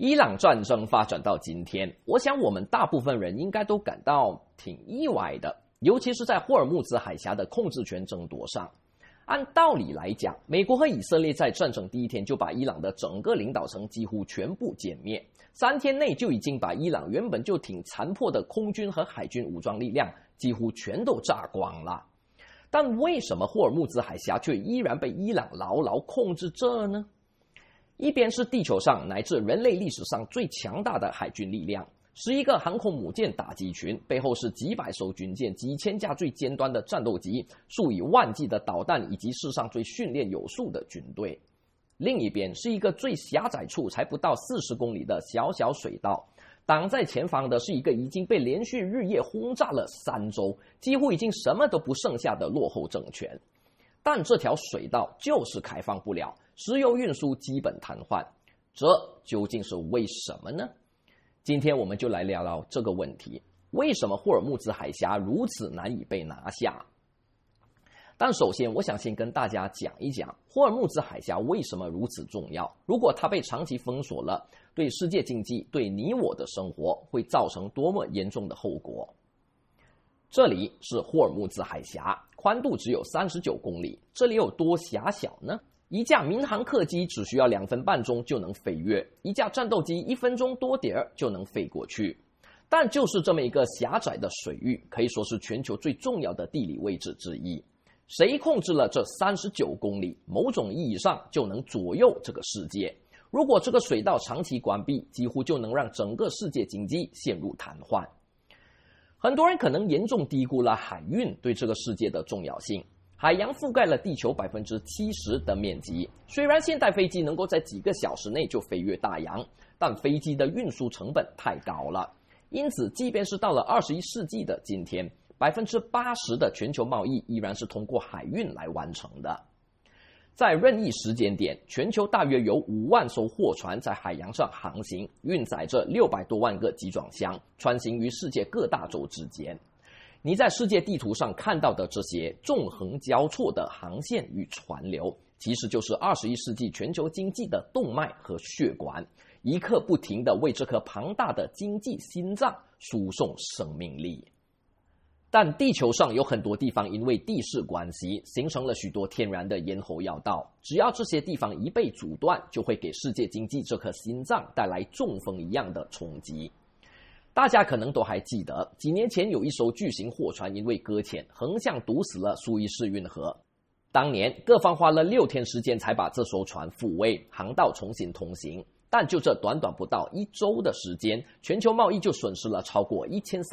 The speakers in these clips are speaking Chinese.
伊朗战争发展到今天，我想我们大部分人应该都感到挺意外的，尤其是在霍尔木兹海峡的控制权争夺上。按道理来讲，美国和以色列在战争第一天就把伊朗的整个领导层几乎全部歼灭，3天内就已经把伊朗原本就挺残破的空军和海军武装力量几乎全都炸光了。但为什么霍尔木兹海峡却依然被伊朗牢牢控制着呢？一边是地球上乃至人类历史上最强大的海军力量，11个航空母舰打击群，背后是几百艘军舰、几千架最尖端的战斗机、数以万计的导弹以及世上最训练有素的军队。另一边是一个最狭窄处才不到40公里的小小水道，挡在前方的是一个已经被连续日夜轰炸了3周，几乎已经什么都不剩下的落后政权。但这条水道就是开放不了，石油运输基本瘫痪，这究竟是为什么呢？今天我们就来聊聊这个问题，为什么霍尔木兹海峡如此难以被拿下？但首先我想先跟大家讲一讲霍尔木兹海峡为什么如此重要，如果它被长期封锁了，对世界经济，对你我的生活会造成多么严重的后果。这里是霍尔木兹海峡，宽度只有39公里，这里有多狭小呢？一架民航客机只需要2分半钟就能飞越，一架战斗机1分钟多点就能飞过去。但就是这么一个狭窄的水域，可以说是全球最重要的地理位置之一。谁控制了这39公里，某种意义上就能左右这个世界。如果这个水道长期关闭，几乎就能让整个世界经济陷入瘫痪。很多人可能严重低估了海运对这个世界的重要性。海洋覆盖了地球 70% 的面积，虽然现代飞机能够在几个小时内就飞越大洋，但飞机的运输成本太高了。因此，即便是到了21世纪的今天， 80% 的全球贸易依然是通过海运来完成的。在任意时间点，全球大约有5万艘货船在海洋上航行，运载着600多万个集装箱，穿行于世界各大洲之间。你在世界地图上看到的这些纵横交错的航线与船流，其实就是21世纪全球经济的动脉和血管，一刻不停地为这颗庞大的经济心脏输送生命力。但地球上有很多地方因为地势关系，形成了许多天然的咽喉要道，只要这些地方一被阻断，就会给世界经济这颗心脏带来中风一样的冲击。大家可能都还记得，几年前有一艘巨型货船因为搁浅，横向堵死了苏伊士运河。当年各方花了6天时间才把这艘船复位，航道重新通行。但就这短短不到1周的时间，全球贸易就损失了超过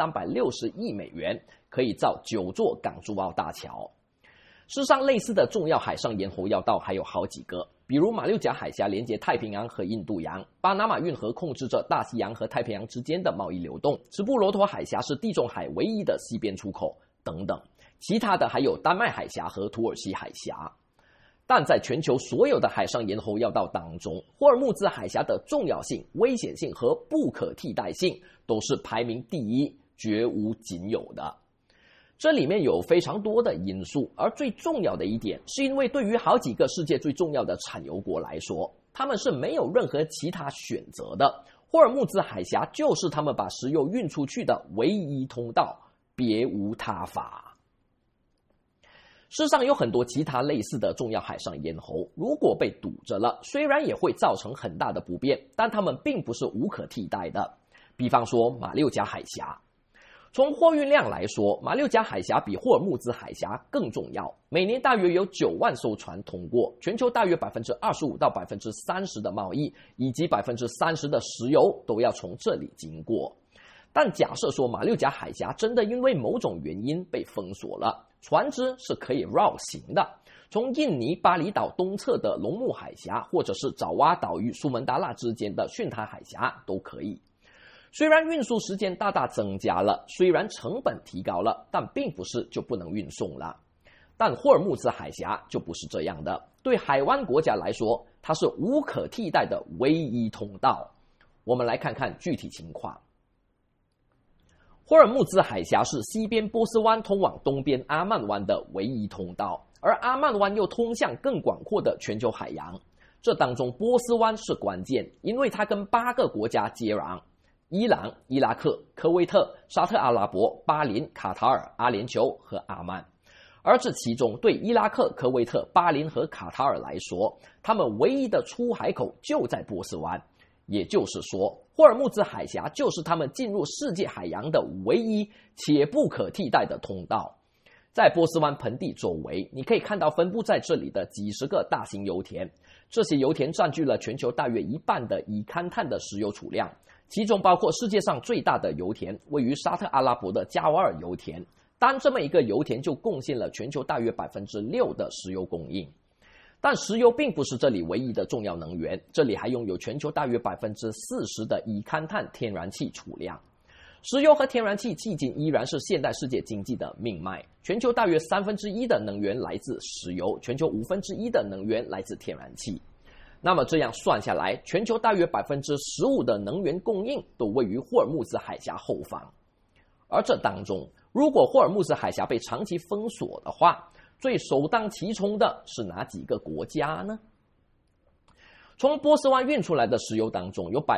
1360亿美元，可以造9座港珠澳大桥。事实上，类似的重要海上咽喉要道还有好几个，比如马六甲海峡连接太平洋和印度洋，巴拿马运河控制着大西洋和太平洋之间的贸易流动，直布罗陀海峡是地中海唯一的西边出口等等。其他的还有丹麦海峡和土耳其海峡。但在全球所有的海上咽喉要道当中，霍尔木兹海峡的重要性、危险性和不可替代性都是排名第一，绝无仅有的。这里面有非常多的因素，而最重要的一点是因为对于好几个世界最重要的产油国来说，他们是没有任何其他选择的。霍尔木兹海峡就是他们把石油运出去的唯一通道，别无他法。世上有很多其他类似的重要海上咽喉，如果被堵着了，虽然也会造成很大的不便，但它们并不是无可替代的。比方说马六甲海峡，从货运量来说，马六甲海峡比霍尔木兹海峡更重要，每年大约有9万艘船通过，全球大约 25% 到 30% 的贸易以及 30% 的石油都要从这里经过。但假设说马六甲海峡真的因为某种原因被封锁了，船只是可以绕行的，从印尼巴厘岛东侧的龙目海峡，或者是爪哇岛与苏门答腊之间的巽他海峡都可以。虽然运输时间大大增加了，虽然成本提高了，但并不是就不能运送了。但霍尔木兹海峡就不是这样的，对海湾国家来说，它是无可替代的唯一通道。我们来看看具体情况。霍尔木兹海峡是西边波斯湾通往东边阿曼湾的唯一通道，而阿曼湾又通向更广阔的全球海洋。 这当中波斯湾是关键，因为它跟8个国家接壤：伊朗、伊拉克、科威特、沙特阿拉伯、巴林、卡塔尔、阿联酋和阿曼。而这其中对伊拉克、科威特、巴林和卡塔尔来说，他们唯一的出海口就在波斯湾，也就是说，霍尔木兹海峡就是他们进入世界海洋的唯一且不可替代的通道。在波斯湾盆地周围，你可以看到分布在这里的几十个大型油田，这些油田占据了全球大约一半的已勘探的石油储量，其中包括世界上最大的油田位于沙特阿拉伯的加瓦尔油田，单这么一个油田就贡献了全球大约 6% 的石油供应。但石油并不是这里唯一的重要能源，这里还拥有全球大约 40% 的已勘探天然气储量。石油和天然气迄今依然是现代世界经济的命脉，全球大约1/3的能源来自石油，全球1/5的能源来自天然气。那么这样算下来，全球大约 15% 的能源供应都位于霍尔木兹海峡后方。而这当中，如果霍尔木兹海峡被长期封锁的话，最首当其冲的是哪几个国家呢？从波斯湾运出来的石油当中，有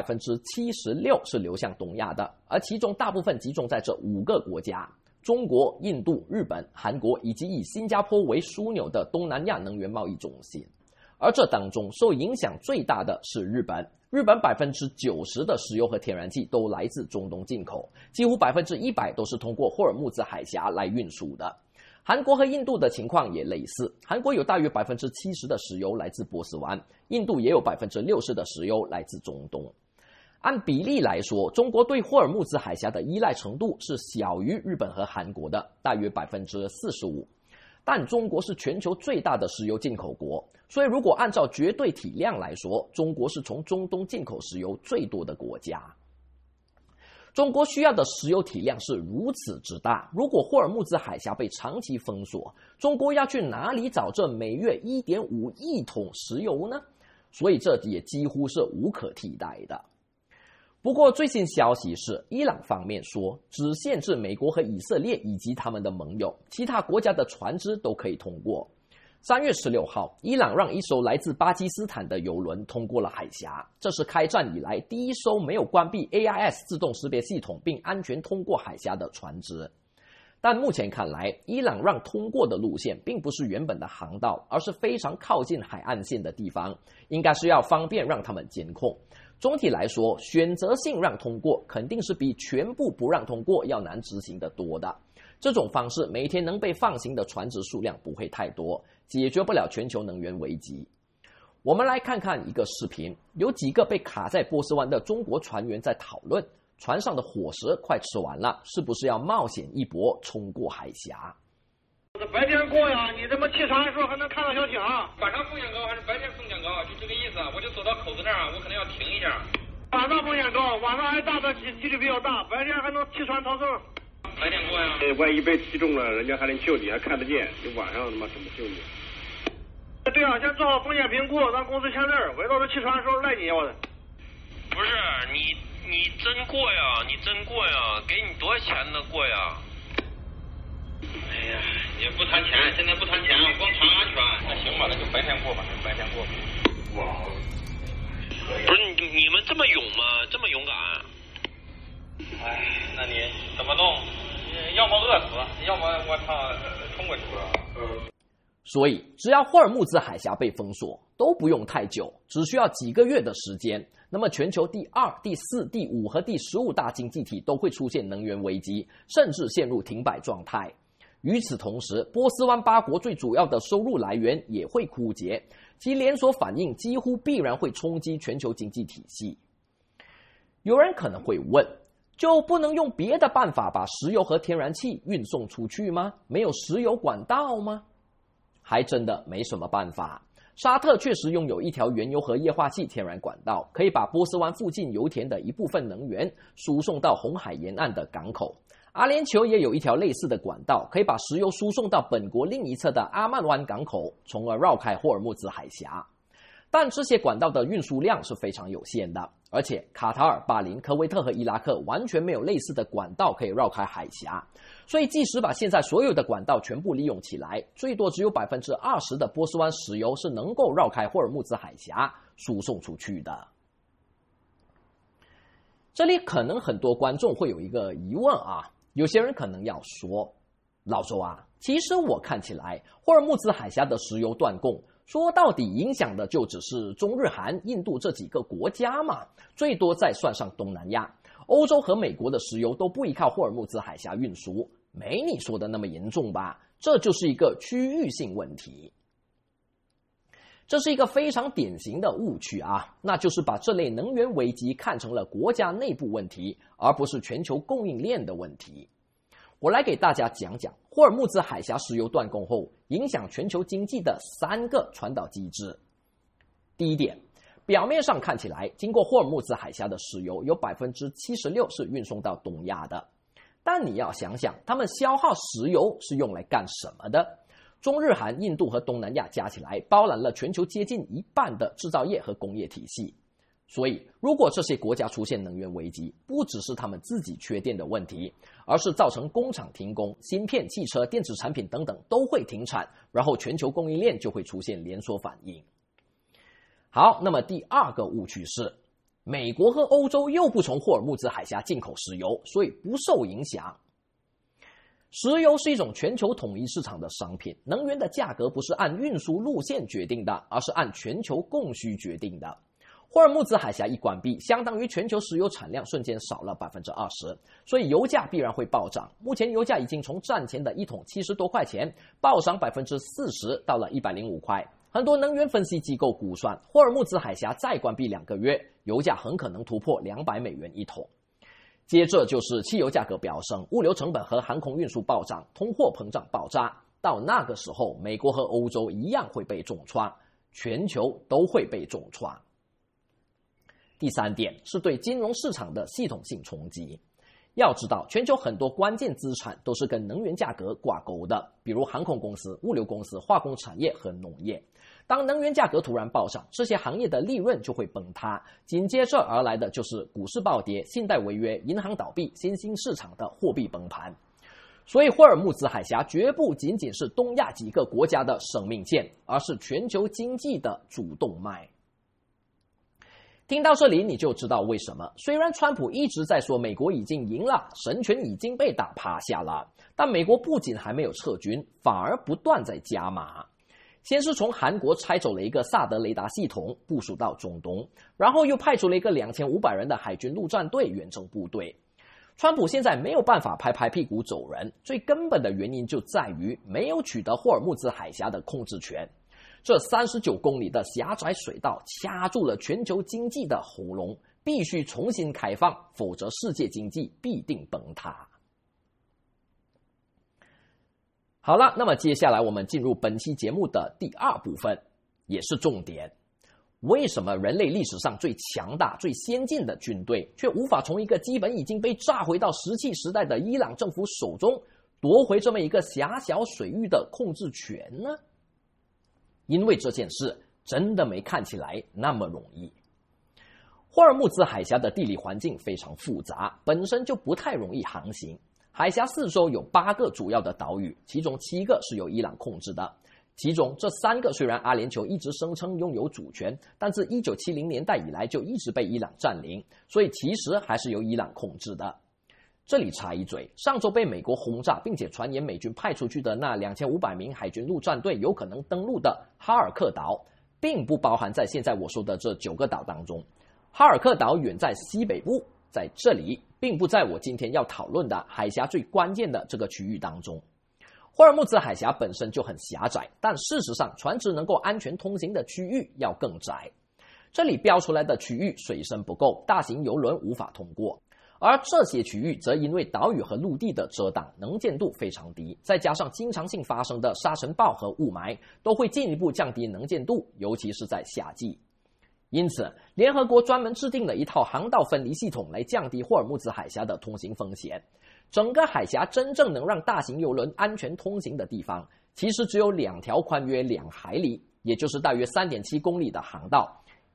76% 是流向东亚的，而其中大部分集中在这5个国家：中国、印度、日本、韩国以及以新加坡为枢纽的东南亚能源贸易中心。而这当中受影响最大的是日本，日本 90% 的石油和天然气都来自中东进口，几乎 100% 都是通过霍尔木兹海峡来运输的。韩国和印度的情况也类似，韩国有大约 70% 的石油来自波斯湾，印度也有 60% 的石油来自中东。按比例来说，中国对霍尔木兹海峡的依赖程度是小于日本和韩国的，大约 45%。但中国是全球最大的石油进口国，所以如果按照绝对体量来说，中国是从中东进口石油最多的国家。中国需要的石油体量是如此之大，如果霍尔木兹海峡被长期封锁，中国要去哪里找这每月 1.5 亿桶石油呢？所以这也几乎是无可替代的。不过最新消息是，伊朗方面说只限制美国和以色列以及他们的盟友，其他国家的船只都可以通过。3月16号，伊朗让一艘来自巴基斯坦的油轮通过了海峡，这是开战以来第一艘没有关闭 AIS 自动识别系统并安全通过海峡的船只。但目前看来，伊朗让通过的路线并不是原本的航道，而是非常靠近海岸线的地方，应该是要方便让他们监控。总体来说，选择性让通过肯定是比全部不让通过要难执行的多的。这种方式每天能被放行的船只数量不会太多，解决不了全球能源危机。我们来看看一个视频，有几个被卡在波斯湾的中国船员在讨论，船上的伙食快吃完了，是不是要冒险一搏冲过海峡？ 白天过呀，你这么起船的时候还能看到小艇。 晚上风险高还是白天风险高？就这个意思。我就走到口子那儿，我可能要停一下。 晚上风险高，晚上还大的几率比较大，白天还能起船逃生。 白天过呀。 万一被击中了，人家还能救你，还看得见。你晚上他妈怎么救你？ 对啊，先做好风险评估，让公司签字，我到时候起船的时候赖你我的。 不是你真过呀？你真过呀？给你多少钱能过呀？哎呀，也不谈钱，现在不谈钱，光谈安全。那行吧，那就白天过吧，白天过吧。哇，不是你们这么勇吗？这么勇敢？哎，那你怎么弄？要么饿死，要么我操冲过去。 所以，只要霍尔木兹海峡被封锁，都不用太久，只需要几个月的时间。那么，全球第2、第4、第5和第15大经济体都会出现能源危机，甚至陷入停摆状态。与此同时，波斯湾8国最主要的收入来源也会枯竭，其连锁反应几乎必然会冲击全球经济体系。有人可能会问，就不能用别的办法把石油和天然气运送出去吗？没有石油管道吗？还真的没什么办法。沙特确实拥有一条原油和液化气天然管道，可以把波斯湾附近油田的一部分能源输送到红海沿岸的港口。阿联酋也有一条类似的管道，可以把石油输送到本国另一侧的阿曼湾港口，从而绕开霍尔木兹海峡。但这些管道的运输量是非常有限的， 而且卡塔尔、巴林、科威特和伊拉克完全没有类似的管道可以绕开海峡，所以即使把现在所有的管道全部利用起来，最多只有 20% 的波斯湾石油是能够绕开霍尔木兹海峡输送出去的。这里可能很多观众会有一个疑问啊，有些人可能要说，老周啊，其实我看起来霍尔木兹海峡的石油断供说到底影响的就只是中日韩、印度这几个国家嘛，最多再算上东南亚，欧洲和美国的石油都不依靠霍尔木兹海峡运输，没你说的那么严重吧？这就是一个区域性问题。这是一个非常典型的误区啊，那就是把这类能源危机看成了国家内部问题，而不是全球供应链的问题。我来给大家讲讲霍尔木兹海峡石油断供后影响全球经济的3个传导机制。第一点，表面上看起来，经过霍尔木兹海峡的石油有 76% 是运送到东亚的，但你要想想，他们消耗石油是用来干什么的？中日韩、印度和东南亚加起来包揽了全球接近1半的制造业和工业体系。所以，如果这些国家出现能源危机，不只是他们自己缺电的问题，而是造成工厂停工，芯片、汽车、电子产品等等都会停产，然后全球供应链就会出现连锁反应。好，那么第2个误区是，美国和欧洲又不从霍尔木兹海峡进口石油，所以不受影响。石油是一种全球统一市场的商品，能源的价格不是按运输路线决定的，而是按全球供需决定的。霍尔木兹海峡一关闭，相当于全球石油产量瞬间少了 20%， 所以油价必然会暴涨。目前油价已经从战前的1桶70多块钱暴涨 40%， 到了105块。很多能源分析机构估算，霍尔木兹海峡再关闭2个月，油价很可能突破$200一桶。接着就是汽油价格飙升，物流成本和航空运输暴涨，通货膨胀爆炸。到那个时候，美国和欧洲一样会被重创，全球都会被重创。第3点是对金融市场的系统性冲击。要知道，全球很多关键资产都是跟能源价格挂钩的，比如航空公司、物流公司、化工产业和农业。当能源价格突然暴涨，这些行业的利润就会崩塌，紧接着而来的就是股市暴跌、信贷违约、银行倒闭、新兴市场的货币崩盘。所以霍尔木兹海峡绝不仅仅是东亚几个国家的生命线，而是全球经济的主动脉。听到这里你就知道为什么，虽然川普一直在说美国已经赢了，神权已经被打趴下了，但美国不仅还没有撤军，反而不断在加码。先是从韩国拆走了一个萨德雷达系统部署到中东，然后又派出了一个2500人的海军陆战队远征部队。川普现在没有办法拍拍屁股走人，最根本的原因就在于没有取得霍尔木兹海峡的控制权。这39公里的狭窄水道掐住了全球经济的喉咙，必须重新开放，否则世界经济必定崩塌。好了，那么接下来我们进入本期节目的第2部分，也是重点。为什么人类历史上最强大、最先进的军队，却无法从一个基本已经被炸回到石器时代的伊朗政府手中夺回这么一个狭小水域的控制权呢？因为这件事真的没看起来那么容易。霍尔木兹海峡的地理环境非常复杂，本身就不太容易航行。海峡四周有8个主要的岛屿，其中7个是由伊朗控制的。其中这3个虽然阿联酋一直声称拥有主权，但自1970年代以来就一直被伊朗占领，所以其实还是由伊朗控制的。这里插一嘴，上周被美国轰炸并且传言美军派出去的那2500名海军陆战队有可能登陆的哈尔克岛，并不包含在现在我说的这9个岛当中。哈尔克岛远在西北部，在这里并不在我今天要讨论的海峡最关键的这个区域当中。霍尔木兹海峡本身就很狭窄，但事实上船只能够安全通行的区域要更窄。这里标出来的区域水深不够，大型邮轮无法通过，而这些区域则因为岛屿和陆地的遮挡，能见度非常低，再加上经常性发生的沙尘暴和雾霾，都会进一步降低能见度，尤其是在夏季。因此，联合国专门制定了一套航道分离系统来降低霍尔木兹海峡的通行风险。整个海峡真正能让大型邮轮安全通行的地方，其实只有2条宽约2海里，也就是大约 3.7 公里的航道。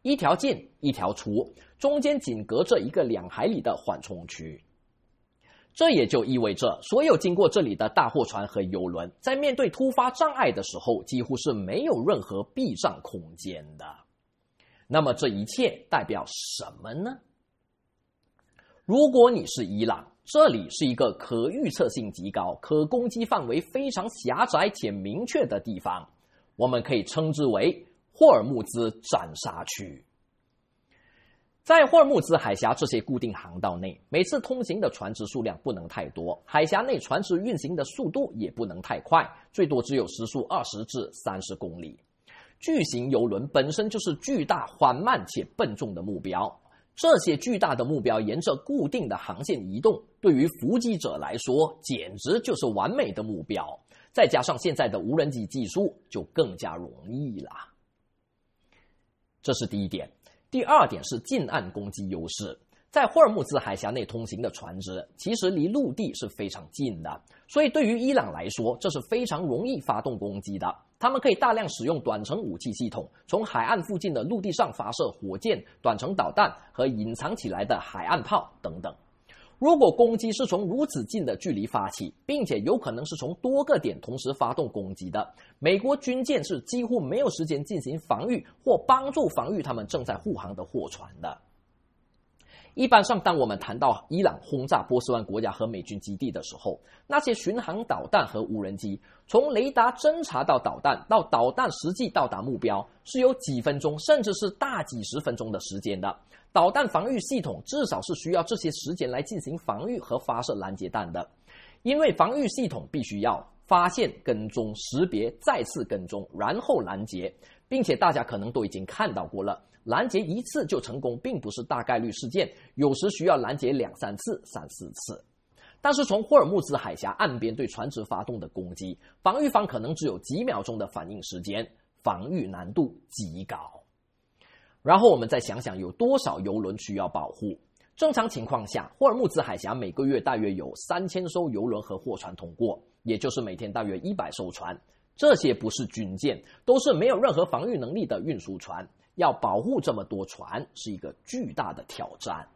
一条进一条出，中间仅隔着一个2海里的缓冲区。这也就意味着，所有经过这里的大货船和邮轮，在面对突发障碍的时候，几乎是没有任何避障空间的。那么这一切代表什么呢？如果你是伊朗，这里是一个可预测性极高、可攻击范围非常狭窄且明确的地方，我们可以称之为霍尔木兹斩杀区。在霍尔木兹海峡这些固定航道内，每次通行的船只数量不能太多，海峡内船只运行的速度也不能太快，最多只有时速20至30公里。巨型邮轮本身就是巨大、缓慢且笨重的目标，这些巨大的目标沿着固定的航线移动，对于伏击者来说简直就是完美的目标，再加上现在的无人机技术，就更加容易了。这是第一点。第二点是近岸攻击优势。在霍尔木兹海峡内通行的船只其实离陆地是非常近的，所以对于伊朗来说，这是非常容易发动攻击的。他们可以大量使用短程武器系统，从海岸附近的陆地上发射火箭、短程导弹和隐藏起来的海岸炮等等。如果攻击是从如此近的距离发起，并且有可能是从多个点同时发动攻击的，美国军舰是几乎没有时间进行防御或帮助防御他们正在护航的货船的。一般上，当我们谈到伊朗轰炸波斯湾国家和美军基地的时候，那些巡航导弹和无人机从雷达侦察到导弹实际到达目标，是有几分钟甚至是大几十分钟的时间的。导弹防御系统至少是需要这些时间来进行防御和发射拦截弹的，因为防御系统必须要发现、跟踪、识别、再次跟踪，然后拦截，并且大家可能都已经看到过了，拦截一次就成功并不是大概率事件，有时需要拦截2、3次、3、4次。但是从霍尔木兹海峡岸边对船只发动的攻击，防御方可能只有几秒钟的反应时间，防御难度极高。然后我们再想想有多少邮轮需要保护。正常情况下，霍尔木兹海峡每个月大约有3000艘邮轮和货船通过，也就是每天大约100艘船。这些不是军舰，都是没有任何防御能力的运输船，要保护这么多船是一个巨大的挑战。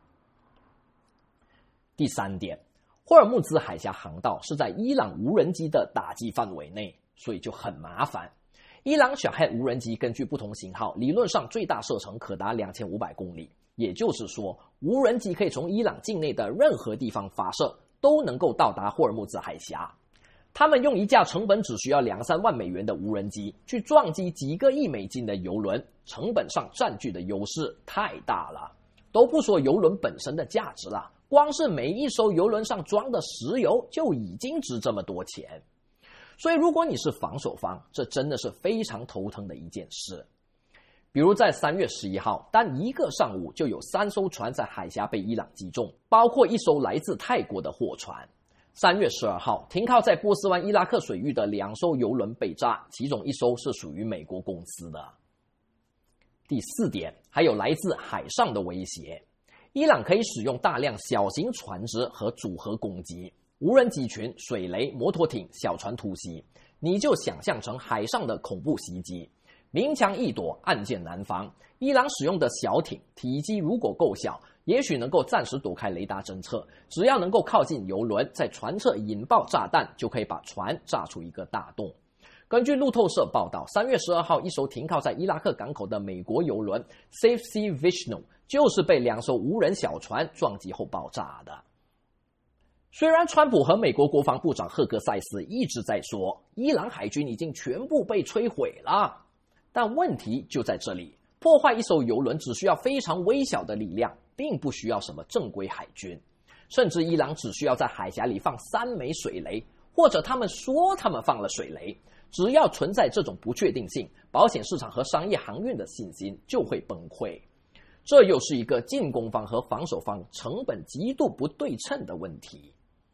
第三点，霍尔木兹海峡航道是在伊朗无人机的打击范围内，所以就很麻烦。伊朗小黑无人机根据不同型号，理论上最大射程可达2500公里，也就是说，无人机可以从伊朗境内的任何地方发射，都能够到达霍尔木兹海峡。他们用一架成本只需要2、3万美元的无人机去撞击几个亿美金的邮轮，成本上占据的优势太大了。都不说邮轮本身的价值了，光是每一艘邮轮上装的石油就已经值这么多钱。所以如果你是防守方，这真的是非常头疼的一件事。比如在3月11号，单一个上午就有3艘船在海峡被伊朗击中，包括一艘来自泰国的货船。3月12号，停靠在波斯湾伊拉克水域的2艘邮轮被炸，其中一艘是属于美国公司的。第4点，还有来自海上的威胁。伊朗可以使用大量小型船只和组合攻击，无人机群、水雷、摩托艇、小船突袭，你就想象成海上的恐怖袭击。明枪易躲，暗箭难防。伊朗使用的小艇体积如果够小，也许能够暂时躲开雷达侦测，只要能够靠近邮轮，在船侧引爆炸弹，就可以把船炸出一个大洞。根据路透社报道，3月12号，一艘停靠在伊拉克港口的美国邮轮 Safe Sea Vishnu 就是被2艘无人小船撞击后爆炸的。虽然川普和美国国防部长赫格塞斯一直在说伊朗海军已经全部被摧毁了，但问题就在这里，破坏一艘邮轮只需要非常微小的力量，并不需要什么正规海军，甚至伊朗只需要在海峡里放3枚水雷，或者他们说他们放了水雷，只要存在这种不确定性，保险市场和商业航运的信心就会崩溃。这又是一个进攻方和防守方成本极度不对称的问题。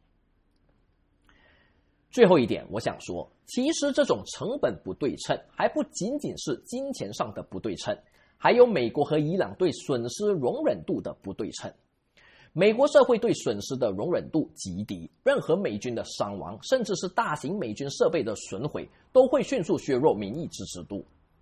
最后一点，我想说，其实这种成本不对称还不仅仅是金钱上的不对称，还有美国和伊朗对损失容忍度的不对称。美国社会对损失的容忍度极低，任何美军的伤亡，甚至是大型美军设备的损毁，都会迅速削弱民意支持度。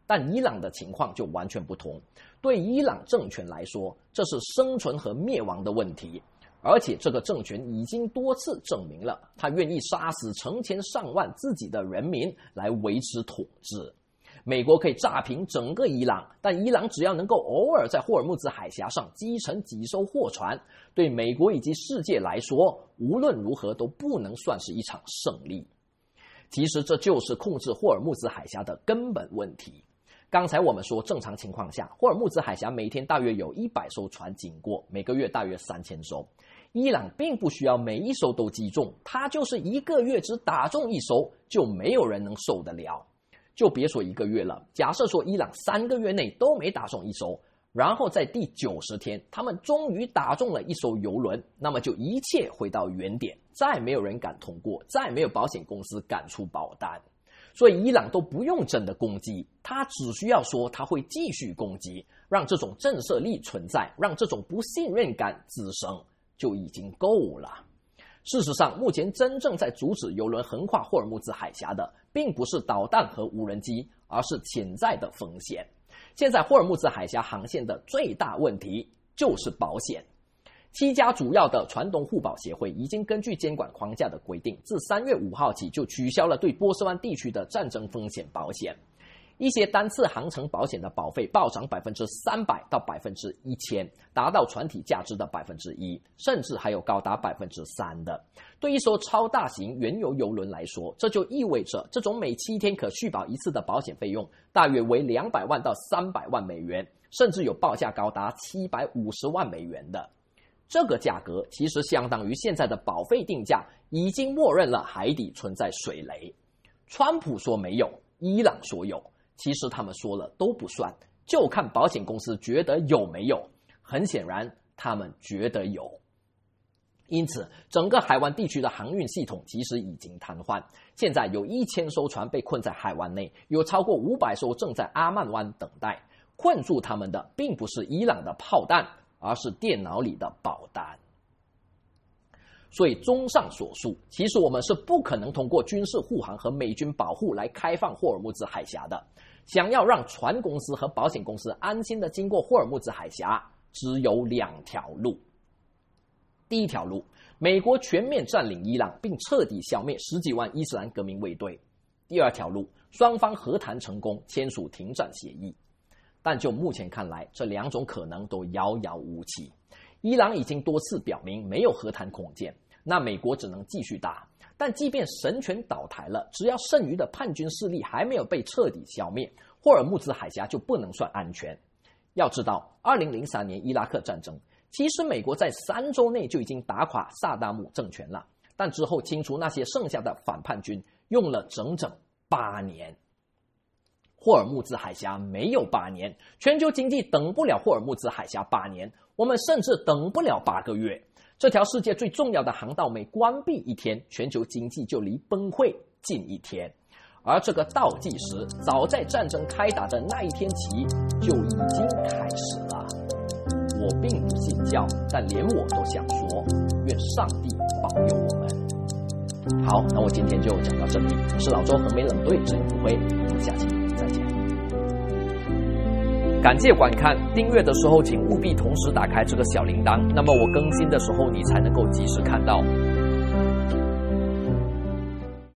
但伊朗的情况就完全不同。对伊朗政权来说，这是生存和灭亡的问题，而且这个政权已经多次证明了，他愿意杀死成千上万自己的人民来维持统治。美国可以炸平整个伊朗，但伊朗只要能够偶尔在霍尔木兹海峡上击沉几艘货船，对美国以及世界来说，无论如何都不能算是一场胜利。其实这就是控制霍尔木兹海峡的根本问题。刚才我们说，正常情况下，霍尔木兹海峡每天大约有100艘船经过，每个月大约3000艘。伊朗并不需要每一艘都击中，它就是一个月只打中1艘，就没有人能受得了。就别说1个月了，假设说伊朗3个月内都没打中1艘，然后在第90天，他们终于打中了1艘油轮，那么就一切回到原点，再没有人敢通过，再没有保险公司敢出保单。所以伊朗都不用真的攻击，他只需要说他会继续攻击，让这种震慑力存在，让这种不信任感滋生，就已经够了。事实上，目前真正在阻止油轮横跨霍尔木兹海峡的，并不是导弹和无人机，而是潜在的风险。现在霍尔木兹海峡航线的最大问题就是保险。7家主要的船东互保协会已经根据监管框架的规定，自3月5号起就取消了对波斯湾地区的战争风险保险。一些单次航程保险的保费暴涨300%到1000%，达到船体价值的1%，甚至还有高达3%的。对一艘超大型原油油轮来说，这就意味着这种每7天可续保1次的保险费用大约为200万到300万美元，甚至有报价高达750万美元的。这个价格其实相当于现在的保费定价已经默认了海底存在水雷。川普说没有，伊朗说有，其实他们说了都不算，就看保险公司觉得有没有。很显然他们觉得有。因此整个海湾地区的航运系统其实已经瘫痪，现在有1000艘船被困在海湾内，有超过500艘正在阿曼湾等待。困住他们的并不是伊朗的炮弹，而是电脑里的保单。所以综上所述，其实我们是不可能通过军事护航和美军保护来开放霍尔木兹海峡的。想要让船公司和保险公司安心的经过霍尔木兹海峡，只有2条路。第一条路，美国全面占领伊朗并彻底消灭10几万伊斯兰革命卫队。第二条路，双方和谈成功，签署停战协议。但就目前看来，这2种可能都遥遥无期。伊朗已经多次表明没有和谈空间，那美国只能继续打。但即便神权倒台了，只要剩余的叛军势力还没有被彻底消灭，霍尔木兹海峡就不能算安全。要知道，2003年伊拉克战争，其实美国在3周内就已经打垮萨达姆政权了，但之后清除那些剩下的反叛军用了整整8年。霍尔木兹海峡没有8年，全球经济等不了霍尔木兹海峡8年，我们甚至等不了8个月。这条世界最重要的航道每关闭1天，全球经济就离崩溃近1天。而这个倒计时早在战争开打的那一天起就已经开始了。我并不信教，但连我都想说，愿上帝保佑我们。好，那我今天就讲到这里。我是老周，横眉冷对，真不会。我们下期再见。感谢观看，订阅的时候请务必同时打开这个小铃铛，那么我更新的时候你才能够及时看到。